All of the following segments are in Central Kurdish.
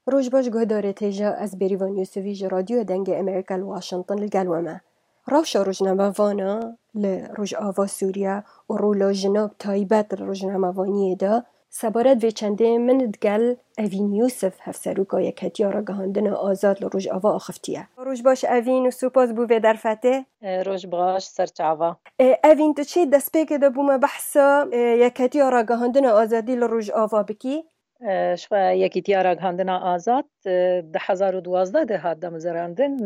روج باش گهداره تیجا از بریوان یوسفی جا رادیو دنگ امریکا لواشنطن لگلومه. روشا روجنامه وانا لروج آوا سوریا و رولا جناب تایبت روجنامه وانیه دا سبارت و چنده من دگل اوین یوسف هفسروکا یک هتیارا گهاندن آزاد لروج آوا آخفتیه. روج باش اوین و سوپاس بوه در فته؟ روج باش سرچاوا. اوین تو چی دست پیک دا بوم بحثا یک هتیارا گهاندن آزادی لروج آوا بکی؟ شو یکی تیارا گهاندنا آزاد 2012 ده هات دمزراندن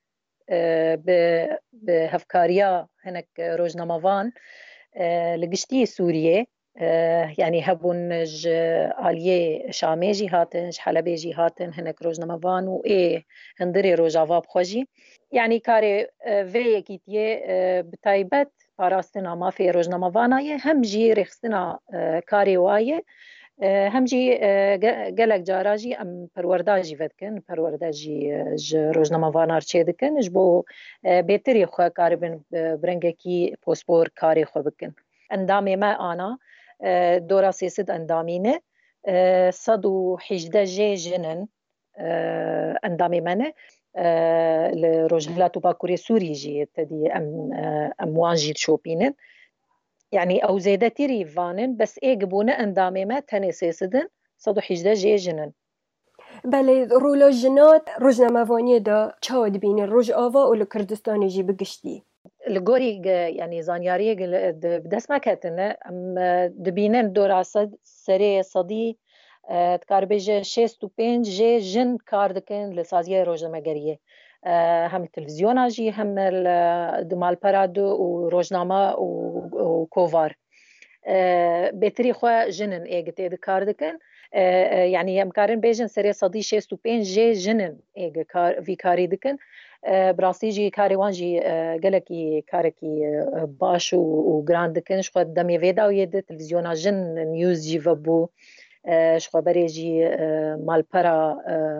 به هفکاریا هنک روجناموان لگشتی سوریه يعني هبون ج آلیه شامی جی هاتن ج حلبی جی هاتن هنک روجناموان و هندری روجاوا بخوجی يعني كاري في يكيتيه بتايبت باراستنا ما في روجنامواناي هم جي رخصنا كاري وايه هم جی گلک جاراجی ام پرورداجی ودکن پرورداجی ج روزنامه وانار چه دکن جبو بهتری خو کاربن برنگه کی پاسپور کاری خو بکن اندامی ما آنا دورا سیسد اندامینه 118 جنن اندامی منه لروجهلات و باکوری سوری جی تدی ام وانجی شوبینن يعني أو زيادة ريفانن بس إيجبونا أندامي ما تاني سيسدن 118 جنن. بله رولا جنات روجنامه وانی دا چاود بینه روج آوا و لکردستانی جی بگشتی. الجوري يعني زانياري بدس ما كاتنا ام دبينن دورا سري صدي تكاربج 65 جن كاردكن لسازيه روجنامه هم التلفزيون جي هم دمال براد وروجنامه وكوفار بتري خو جنن ايجت ايد كاردكن يعني مكارن بيجن سري صدي 65 جنن ايج كار في كاري دكن براسي جي كاري وانجي قالكي كاركي باش وجراند دكن شو دمي فيدا ويد تلفزيون جن نيوز جي فبو شو بريجي مالبرا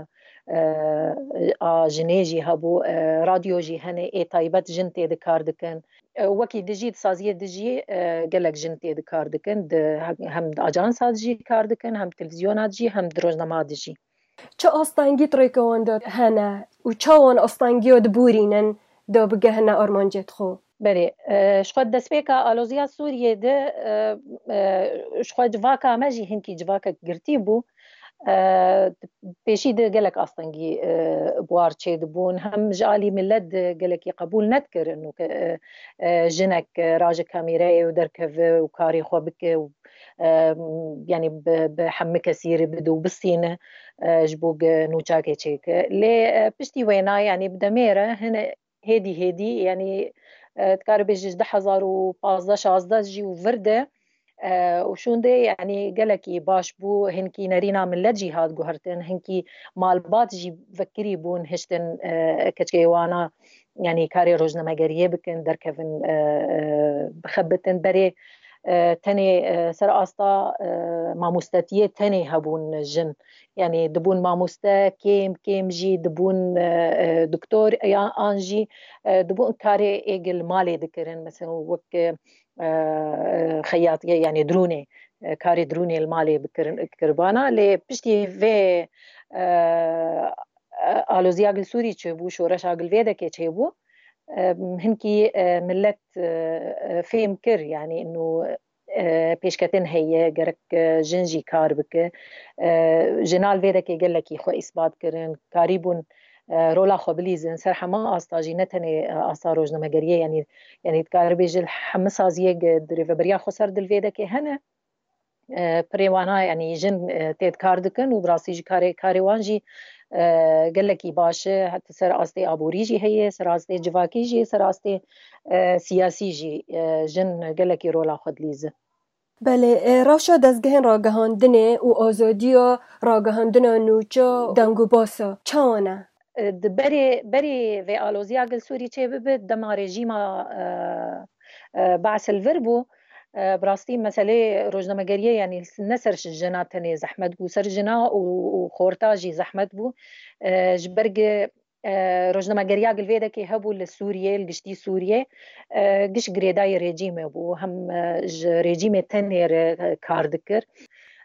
جنيجي هبو راديو جي هني اي طيبت جنتي دكار دكن وكي دجي سازيه دجي قالك جنتي دكار دكن هم اجانس جي كار دكن هم تلفزيونات جي هم روزنامه دجي چه آستانگی تریکوان داد هنه و چاوان آستانگی دبورینن دا بگه هنه آرمانجت خو بله شخود دسپیکا آلوزیا سوریه ده شخود جواکا مجی هنکی جواکا گرتی بو پیشی ده گلک آستانگی بوار چه دبون هم جالی ملت ده گلکی قبول ندکر انو جنک راج کامیره و درکو و کاری خو بکه يعني بحم كثير بدو بالصينة جبوق نوچاكي تشيك لي بشتي وينا يعني بدميرة هنا هيدي يعني تكاربيج 2015 16 جي وفردة وشون دي يعني قالكي باش بو هنكي نارينا من لجهاد جوهرتن هنكي مالبات جي فكري بون هشتن كتشيوانا يعني كاري روجنا مجريه بكن دركفن بخبتن بري تني سر أستا ماموستاتية تني هبون جن يعني دبون ماموستا كيم جي دبون دكتور يا أنجي دبون كاري إيجل مالي ذكرن مثلا وك خياط يعني دروني كاري دروني المالي بكربانا لي بشتي في آلوزياغل سوري تشبو شورش آغل فيدا كي تشبو هنكي ملت فهم كر يعني انه پیشکتن هي گرک جنجی کار بک جنال ویده که گل کی خو اثبات کرن کاریبون رولا خو بلیزن سر حما استاجی نتنی آثار روزنامه‌گریه يعني کار بیجل حمس ازیه دریو بریا خو سر دل ویده که هنه پریوانا يعني جن تيد كاردكن وبراسيج كاري وانجي قال لك باشه حتى سر استي ابوريجي هي سر استي جواكيجي سر استي سياسيجي جن قال لك رولا خد ليزه بله راشا دزگهن راگهاندنه و آزادی راگهاندنه نوچا دنگو باسا چانه بري في آلوزيا قل سوري چه ببت دما رژیما بعث الفربو براستي مسألة روزنامه‌گریه يعني نسرش جنا تني زحمت بو سر جنا وخورتاجي زحمت بو جبرج روزنامه‌گریه قل فيدا كي هبو لسوريا الجشتي سوريا قش قريداي ريجيم بو هم ريجيم تني كار ذكر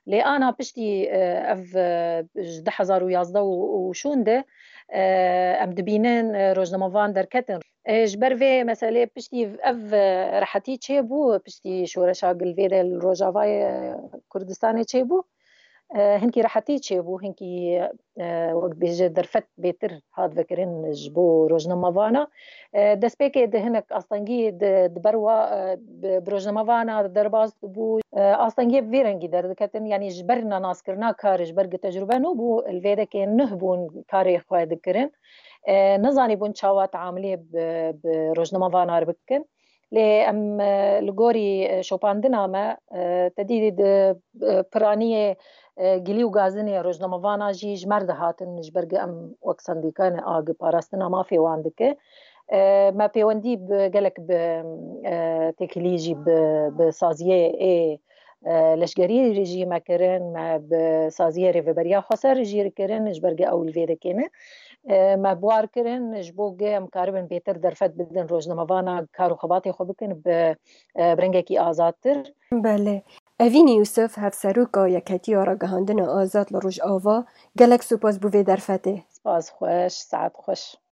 لي أنا بشتي أف 2011 وشونده أم دبينين روزناموفان دركتن جبر في مثلا بشتي أف رحتي تشيبو بشتي شورشا قلفيدا الروجافاي كردستاني تشيبو هنكي رحتي تشيبو هنكي وقت بيجي درفت بيتر هاد فكرين جبو روزناموفانا دس بيكي هنك أصلاً دبروا بروزناموفانا درباز بو أصلاً فيرنجي دردكتن يعني جبرنا ناس كرنا كار جبر تجربة نوبو الفيدا كين نهبون كاري خواه دكرن نزاني بون شاوات عاملية بروزناموفانا ربكن لي ام لغوري شوباندنا ما تديد برانيه گلیو گازنی روزنامه‌وانا جی جمرده هاتن جبرگ ام وکسندیکان آگ پاراستنا ما في واندك ما بيوندي بقلك بتكليجي بسازيه اي لشگری رژی مکرن ما بسازيه ریوبریا خسر رژی کرن جبرگ اول ویده کنه ما بوار کرن جبوگ ام کاربن بیتر درفت بدن روزنامه‌وانا کارو خباتی خو بکن برنگکی آزادتر. بله. اوین یوسف هفسروکا یکتی آراگهاندن آزاد لروج آوا گلک سپاس بوی درفته. سپاس خوش ساعت خوش.